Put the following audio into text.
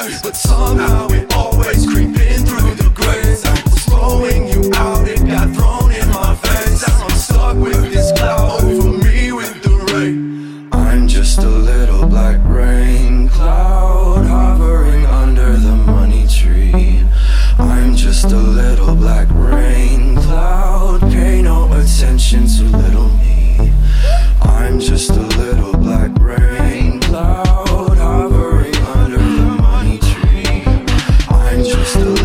but somehow it always creeping through the graves. I was blowing you out, it got thrown in my face. I'm stuck with this cloud over me with the rain. I'm just a little black rain cloud hovering under the money tree. I'm just a little black rain cloud, pay no attention to little me. I'm just a little black rain cloud hovering under the money tree. I'm just a